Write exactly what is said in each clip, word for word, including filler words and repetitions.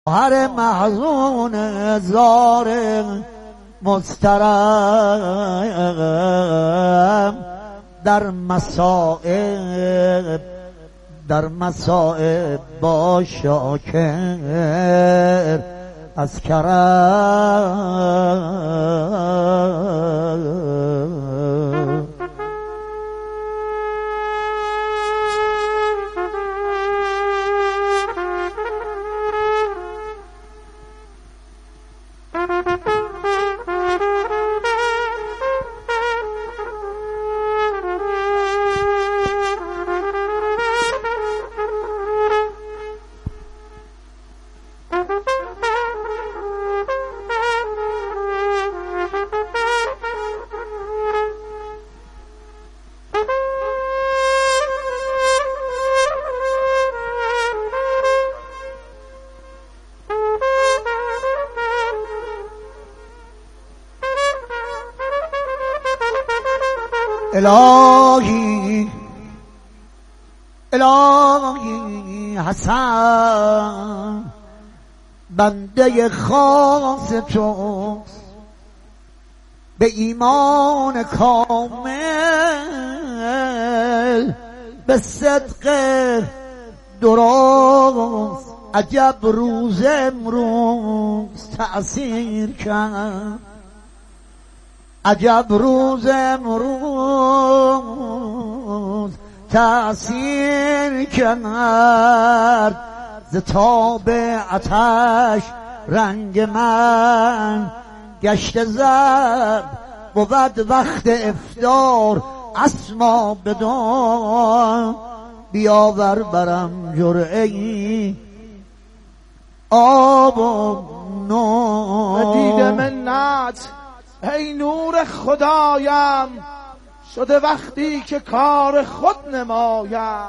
هر محزون زار مضطرب در مصائب در مصائب با شاکر از کرم. الهی الهی حسن بنده خاص توست، به ایمان کامل به صدق درست عجب روز امروز تأثیر کرد، عجب روز امروز تأثیر کرد، ز تاب آتش رنگ من گشت زرد، بود وقت افطار اسما بدان، بیاور برم جرعه ای آب و نان. دید منت ای نور خدایم، شده وقتی که کار خود نمایم.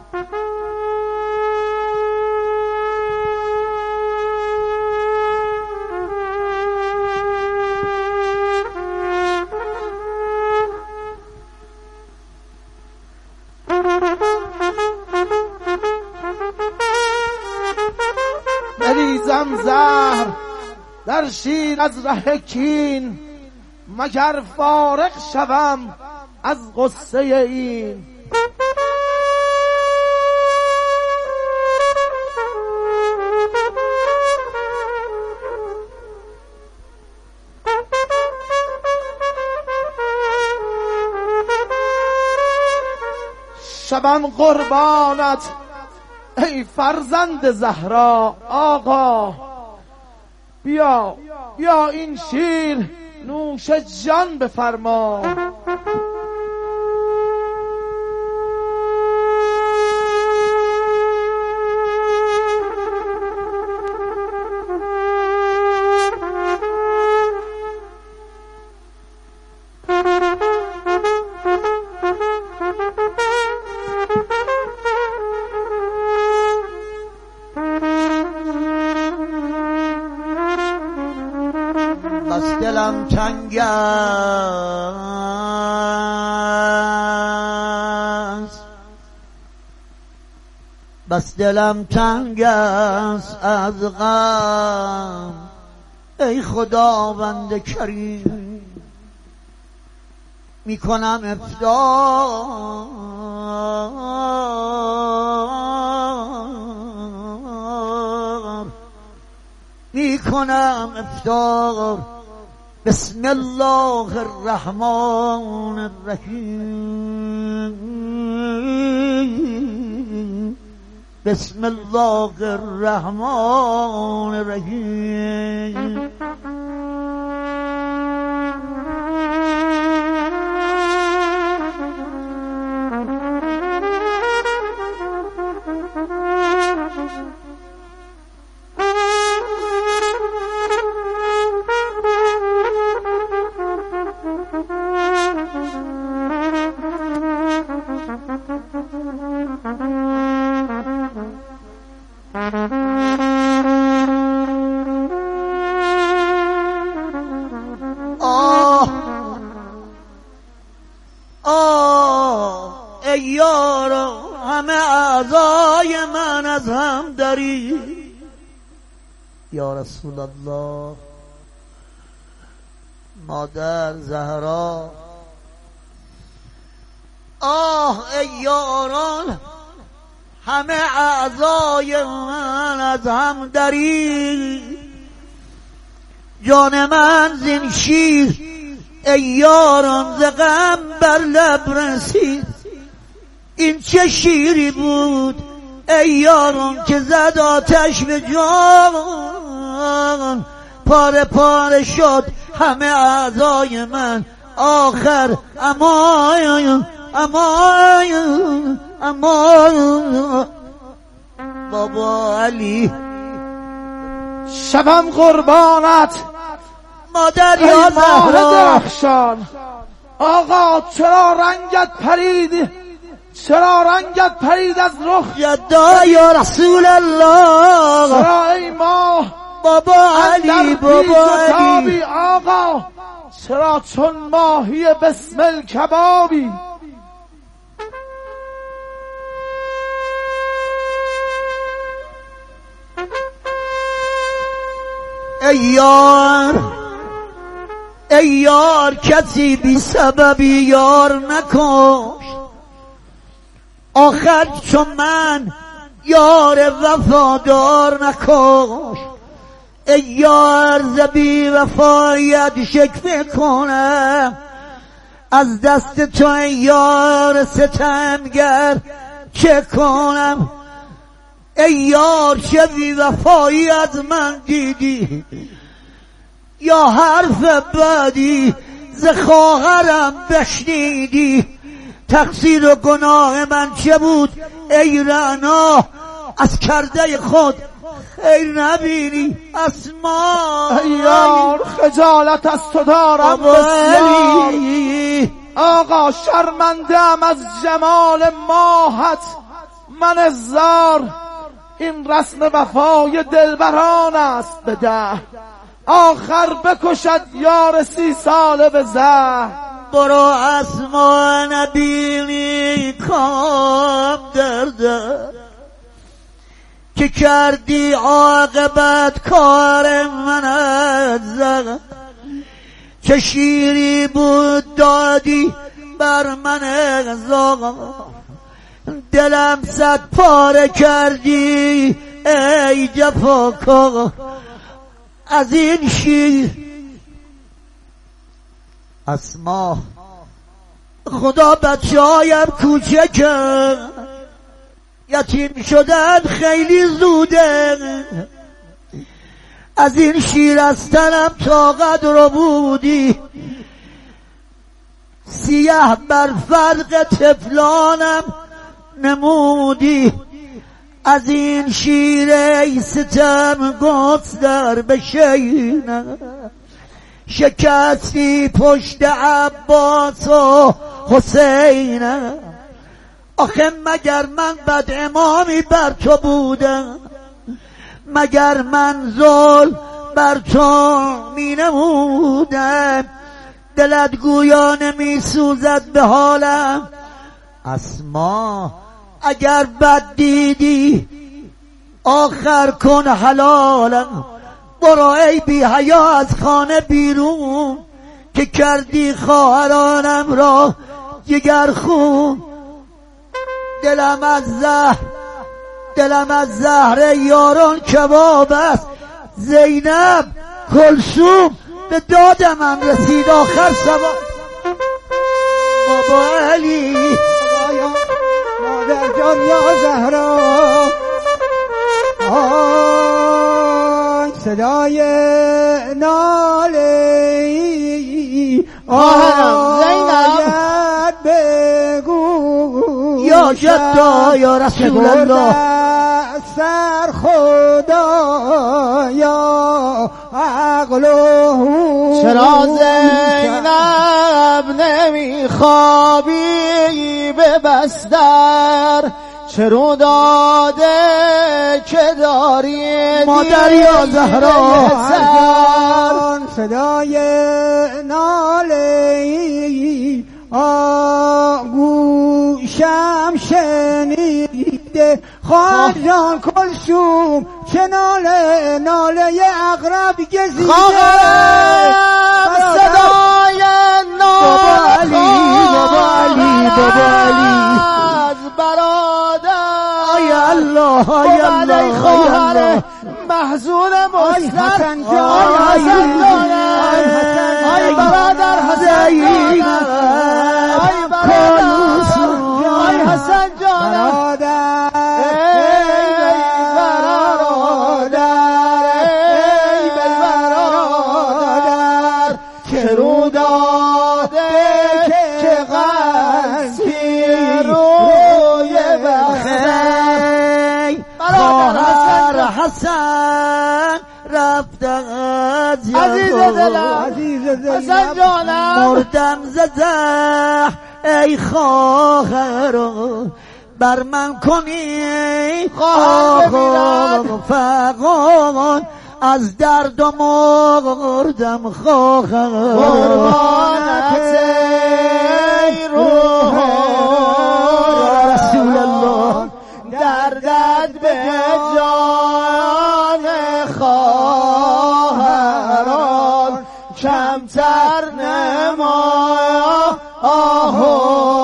بریزم زهر در شیر از ره کین، مگر فارغ شوم از غصه این. شبم قربانت ای فرزند زهرا. آقا بیا بیا این شیر نوش جان بفرما. بس دلم تنگ است، بس دلم تنگ است از غم، ای خداوند کریم میکنم افطار، میکنم افطار. بسم الله الرحمن الرحیم، بسم الله الرحمن الرحیم. آه آه ای یارا همه اعضای من از هم داری، یا رسول الله، مادر زهرا، آه ای یاران، همه اعضای من از هم درید، جان من زین شیر ای یاران ز غم بر لب رسید. این چه شیری بود ای یاران که زد آتش به جان، پاره پاره شد همه اعضای من، آخر امان امان امان. بابا علی شبم قربانت مادر ای یا ماه زهرا، درخشان. آقا چرا رنگت پرید، چرا رنگت پرید از رخ، یدا یا رسول الله. چرا ای ماه بابا علی، بابا علی، آقا چرا چون ماهی بسمل کبابی. ای یار ای یار کسی بی سببی یار نکش، آخر چون من یار وفادار نکش. ای یار ز بی وفایت شکوه کنم، از دست تو ای یار ستمگر چه کنم. ای یار چه بی وفایی از من دیدی، یا حرف بدی ز خواهرم بشنیدی. تقصیر و گناه من چه بود ای رعنا، از کرده خود خیر نبینی اسما. ای یار خجالت از تو دارم بسیار، آقا شرمندم از جمال ماهت من زار. این رسم وفای دلبران است به ده، آخر بکشد یار سی ساله به زه. برو اسما نبینی کام درده، که کردی عاقبت کار من از زغ. چه شیری بود دادی بر من زاغ، دلم صد پاره کردی ای جفاکار. از این شیر اسما خدا بچه هایم کوچکه، یتیم شدن خیلی زوده. از این شیر از تنم طاقت رو بودی، سیاه بر فرق تفلانم نمودی. از این شیر ای ستم گفت در بشینم، شکستی پشت عباس و حسینم. آخه مگر من بد امامی بر تو بودم، مگر من ظلم بر تو می نمودم. دلت گویا نمی سوزد به حالم اسما، اگر بد دیدی آخر کن حلالم. برو ای بی حیا از خانه بیرون، که کردی خواهرانم را جگر خون. دلم از زهر دلم از زهر یاران کباب است، زینب کلثوم به داد من رسید آخر سوار. بابا علی مادر جان یا زهرا، آی صدای ناله آهرم زینب بگو یا جدا یا رسول الله، سر خدا یا عقل و هوش. چرا زینب نمیخوابی به بستر، چه رو داده که داری مادر یا زهرا. صدای ناله آگوشم شنید گزیده خواهد جان کلثوم چه ناله ناله اغرب گزیده خواهد صدای ناله بابا علی بابا علی از برادر آی الله آی الله خواهر محزون مستر حسن جان آی حسن جان آی برادر حسن جان آی برادر آی حسن جان برادر ای برادر ای برادر که رو داده که غزی روی بخیر برادر حسن رفته از عزیز دلم عزیز حسن جانم مردم زده ای خواهر بر من کنی خواهر بمیرد فقان از درد و مردم خواهر قربانت ای روح رسول الله دردت به جان خواهران کمتر نمایا آه و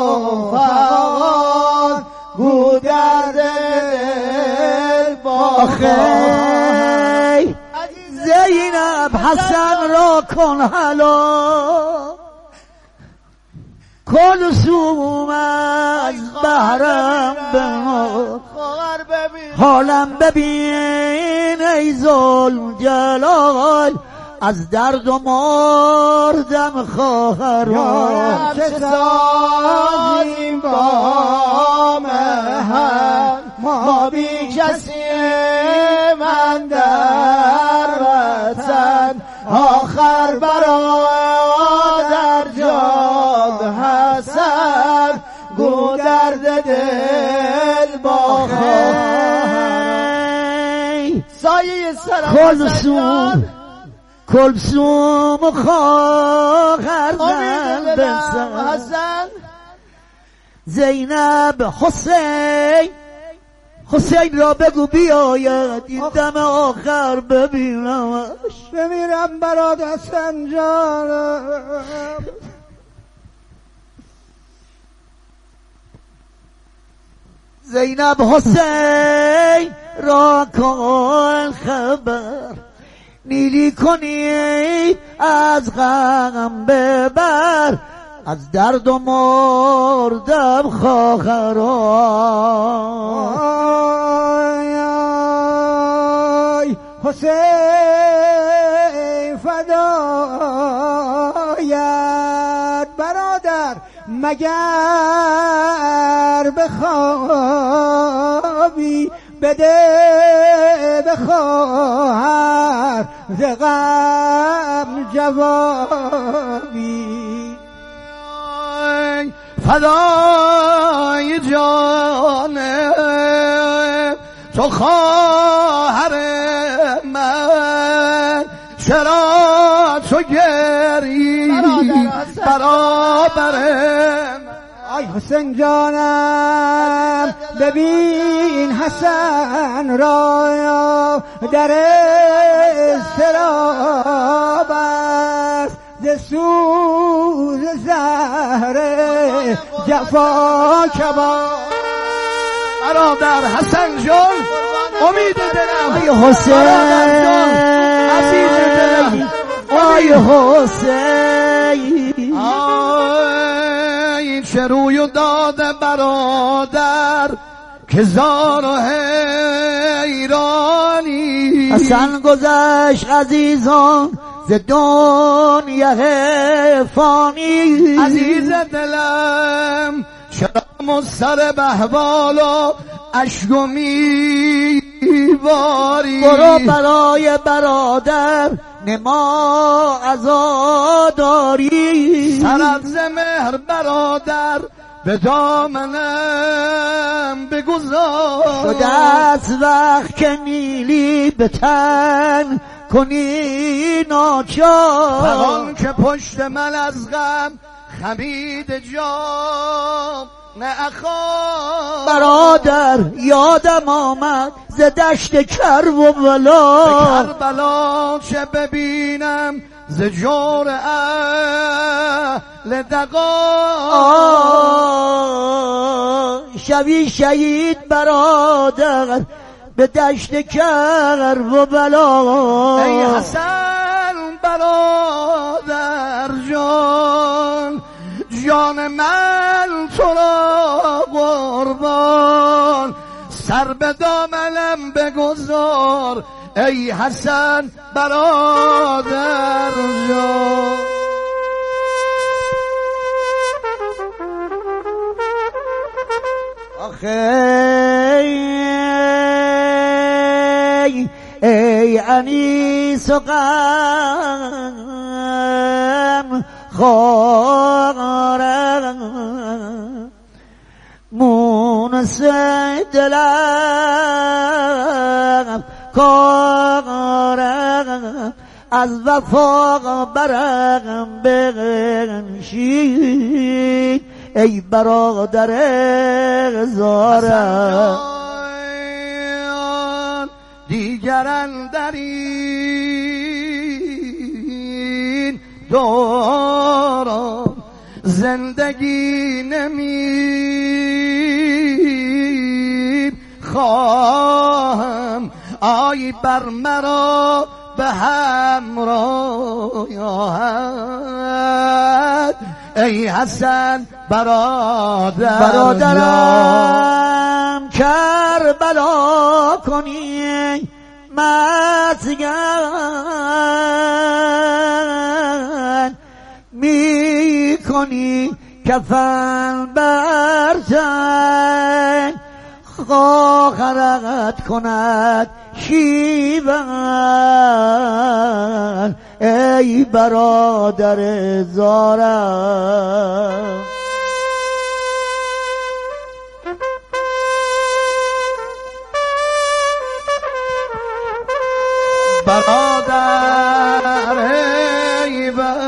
فغان گو درد دل با آخی زینب حسن را کن حلال کلثوم از بهرم بمار خواهر ببین حالم ببین ای ذوالجلال از درد و مردم خواهران چه سازیم با مهن ما بی کسی من در وطن آخر برادر جان حسن گو درد دل با خواهر سایه سرم کلثوم کلثوم خواهر زن بسن حسن زینب حسین حسین را بگو بیاید این دم آخر ببینمش بمیرم برات حسن جانم زینب حسین را کن خبر نیلی کنی از غم ببر از درد و مردم خواهران آی آی حسین فدایت برادر مگر بخوابی بده به خواهر ز غم جوابی فدای جانم تو خواهر من چرا تو گری برابرم آی حسین جانم ببین حسن را در استراب است ز سوز زهر جفا کباب برادر حسن جان امید دلم آی حسین عزیز دلم آی حسین آی چه روی داده برادر که زار و حیرانی حسن گذشت عزیزان ز دنیا فانی عزیز دلم شرم و سر بهوال و اشک و میواری برو برای برادر نما عزاداری سرت ز مهر برادر به دامنم بگذار شده از وقت که نیلی به تن کنی ناچار فغان که پشت من از غم خمید جام نه اخا برادر یادم آمد ز دشت کرب و بلا، به کربلا چه ببینم ز جور اهل دغا، شوی شهید برادر به دشت کرب و بلا. ای حسن برادر جان، جان من تو را قربان، سر به دامنم بگذار ای حسن برادر جان. آخه ای انیس و غم خارم، مونس دلم کارم، از وفا برم بغنشید ای برادر زارم. دیگرن در این دوران زندگی نمی خواهم، آی بر مرا به همراهت ای حسن برادر. برادرم کربلا کنی مسگن می کنی کفن برتن، خواهرت کند شیون ای برادر زارم. برادر ای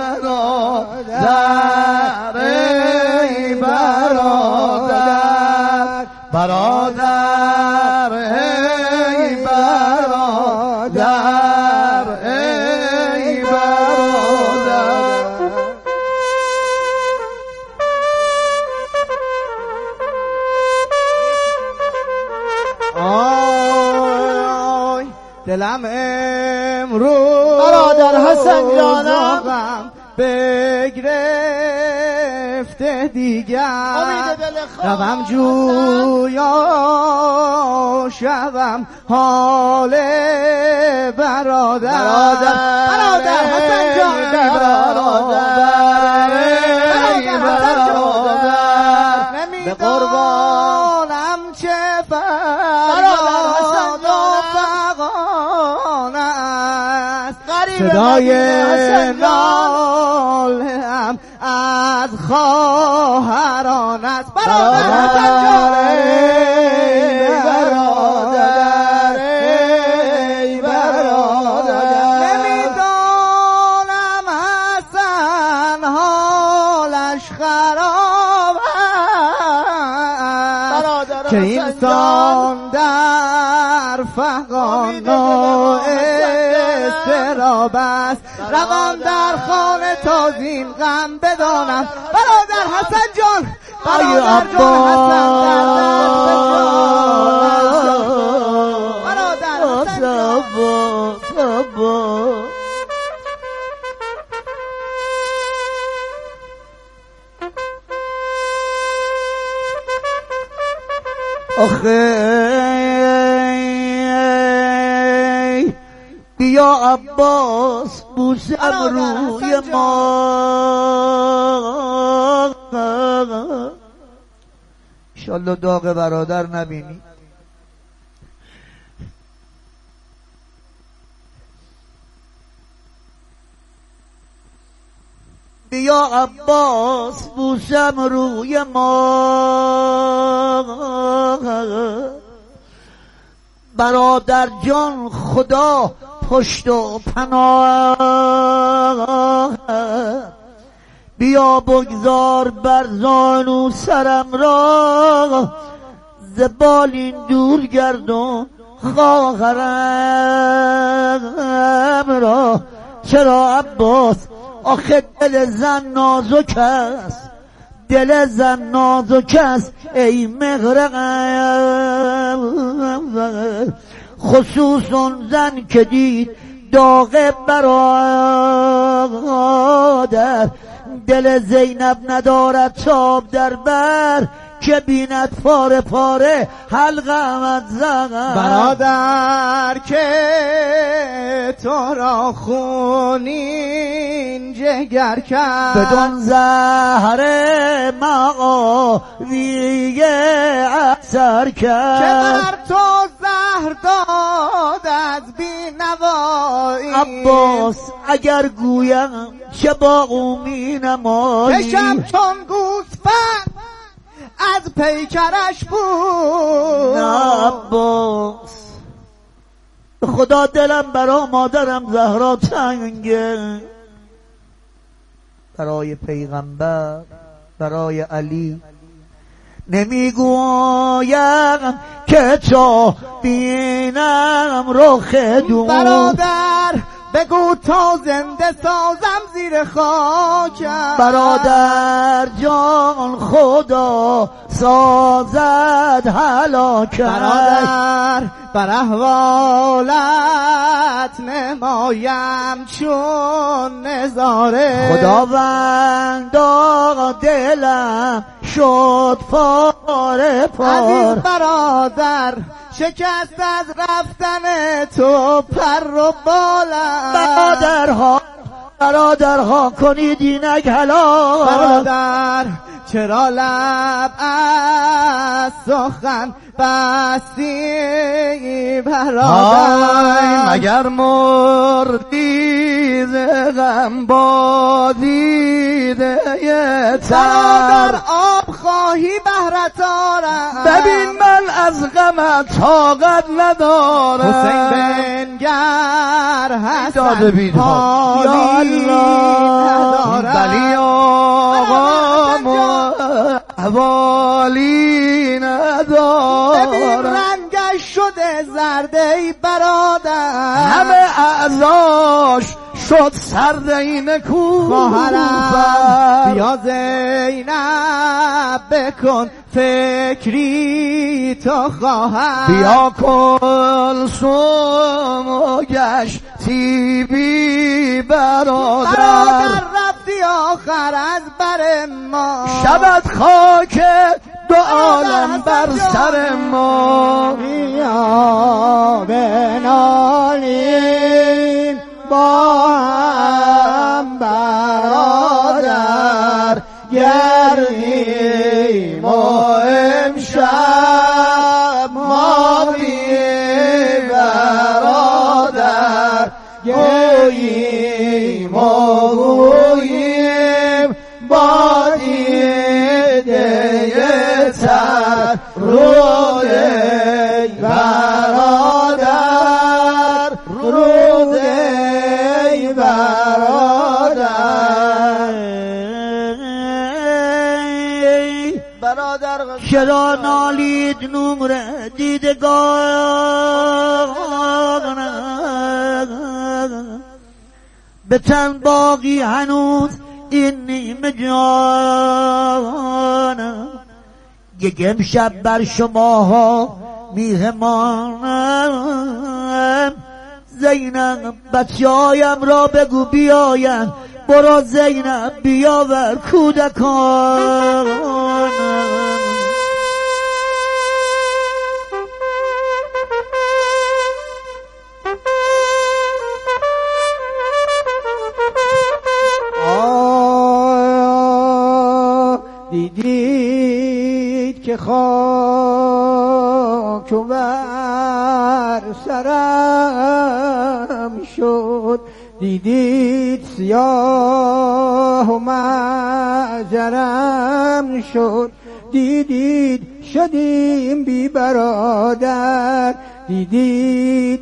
برادر ای برادر، برادر ای برادر ای برادر. آی دلم امروز برادر حسن جانم بگرفته دیگر، امید دل روم جویا شوم حال برادر. برادر حسن جانم برادر ای برادر، به قربانم چه فریاد و فغان است، صدای ناله‌ام از خواهران است. برادر حسن جانم برادر ای برادر، نمیدانم حسن حالش خراب است که انسان در فغان و استراب است، روان در خانه تا زین غم بدانم. برادر حسن جان، برادر جان حسن برادر حسن جان. آخه بیا عباس بوسم روی ما، انشالله داغ برادر نبینی. بیا عباس بوسم روی ما، برادر جان خدا پشت و پناه. بیا بیا بگذار بر زانو سرم را، ز بالین دور گردون خواهرم را. چرا عباس آخه دل زن نازک است، دل زن نازک است ای مغرقم، خصوصا زن که دید داغ برادر، دل زینب ندارد تاب در بر، که بیند پاره پاره حلقمت زغن. برادر که تو را خونین جگر کرد، بدون زهر معاویه اثر کرد، که بر تو زهر داد از بینوایی. عباس اگر گویم چه با او می نمایی، کشم چون گوسفند از پیکرش بود. نه عباس به خدا دلم برا مادرم زهرا تنگه، برای پیغمبر برای علی نمیگویم که تا بینم رخ دون. برادر بگو تا زنده سازم زیر خاکم، برادر جان خدا سازد هلاکم. برادر بر احوالت نمایم چون نظاره، خداوندا دلم شد پاره پار. عزیز برادر شکست از رفتن تو پر و بالم. برادرها برادرها کنید اینک هلاک. برادر چرا لب از سخن بستی برادر، مگر مردی ز غم با دیده برادر تر. آب خواهی بهرت آرم، ببین من از غمت طاقت ندارم. حسین بنگر داده حسن بیدها حالی ندارم. بلی آقا احوالی ندارم. ببین رنگش شده زرد ای برادر، همه اعضاش شد سرد این کوفه. خواهرم بیا زینب بکن فکری تو خواهر، بیا کلثوم و گشتی بی برادر. برادر رفتی آخر از بر ما، شبت خاک دو عالم بر سر ما. بیا بنالیم با هم برادر، گردیم و امشب ما بی برادر، گوییم و گوییم با دیده تر روی برادر، روی برادر. برادر چرا نالید نمر دیدگان، به تن باقی هنوز این نیمه جان. یک امشب بر شماها میهمانم، زینب بچه‌هایم را بگو بیاین، برو زینب بیاور کودکان. دیدید که خاک و بر سرم شد، دیدید سیاه و معجرم شد، دیدید شدیم بی برادر، دیدید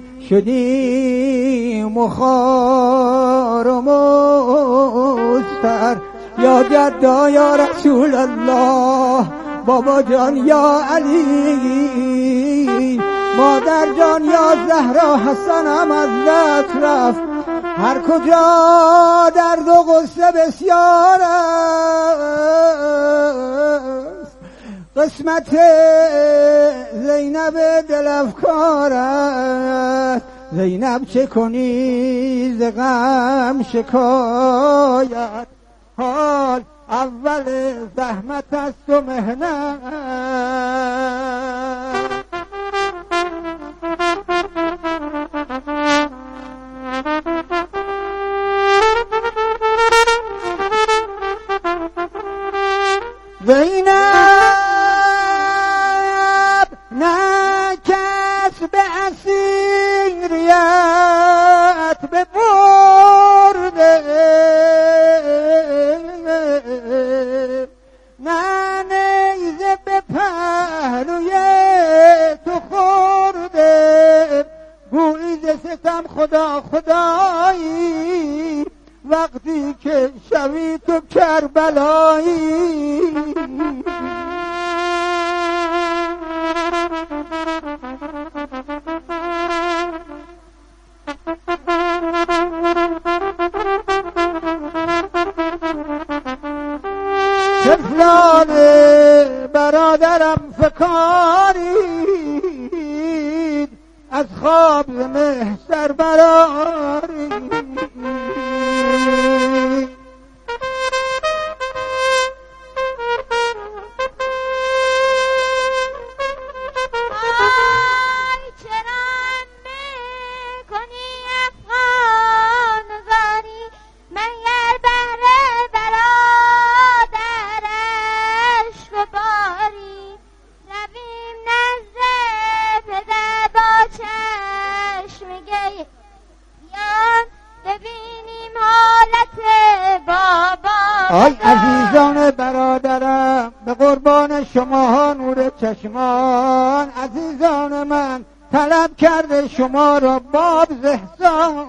شدیم و خوار و مضطر، یا جدا یا رسول الله، بابا جان یا علی، مادر جان یا زهرا، حسنم از دست رفت. هر کجا درد و غصه بسیار است، قسمت زینب دل افکار است. زینب چه کنی ز غم شکایت، حال اول زحمت است و مهنت. زینب نه کس به اسیریت ببرده، نه نیزه به پهلوی تو خورده. گویی ز ستم خدا خدایی، وقتی که شوی تو کربلایی. طفلان برادرم فکارید، از خواب محشر برارید. آی عزیزان برادرم، به قربان شما ها نور چشمان. عزیزان من طلب کرده شما را باب زهزان.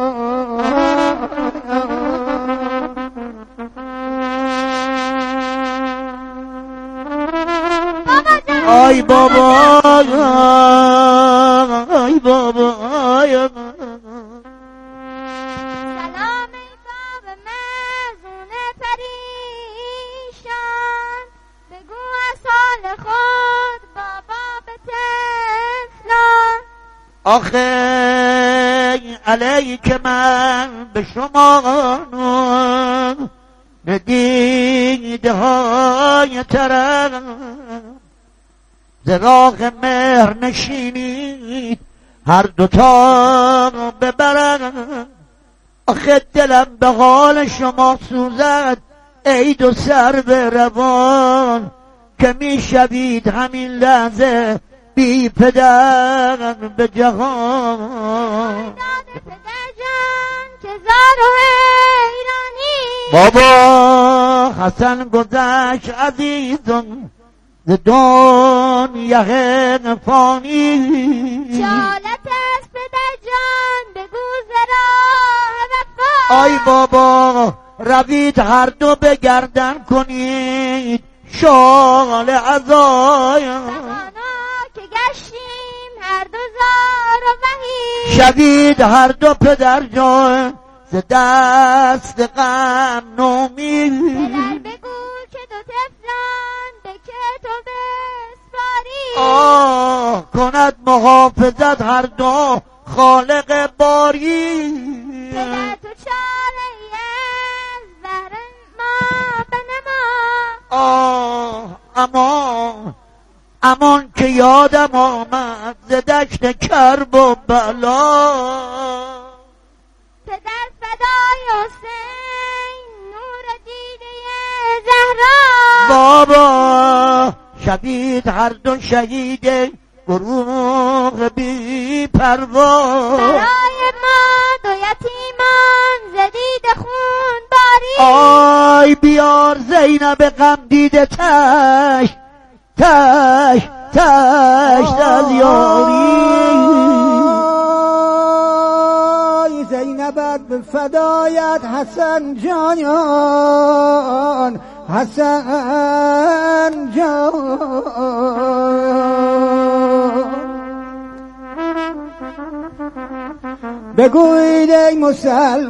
آی بابا آی بابا آی آخه علیک من به شما ندیده های ترم، ز راه مهر نشینید هر دوتا ببرم. آخه دلم به حال شما سوزد ای دو سر به روان، که می شوید همین لحظه بی پدر به جهان. بابا حسن گذشت عزیزم ز دنیا فانی، چالت است پدر جان بگو ز راه وفا. آی بابا روید هر دو به گردن کنید شال عزای، هر دو زار و وحید. شوید هر دو پدر جان ز دست غم نومید. پدر بگو که دو طفلان به که تو بسپاری، آه کند محافظت هر دو خالق باری. پدر تو چاله از بر ما بنما. آه امان امان که یادم آمد ز دشت کرب و بلا. پدر فدای حسین نور دیده زهرا. بابا شوید هر دو شهید گروه بی پروا. برای ما دو یتیمان زدید خون باری. آی بیار زینب غم دیده تش تش تش از یاری. زینب به فدایت حسن جان، حسن جان. بگویید ای مسلمان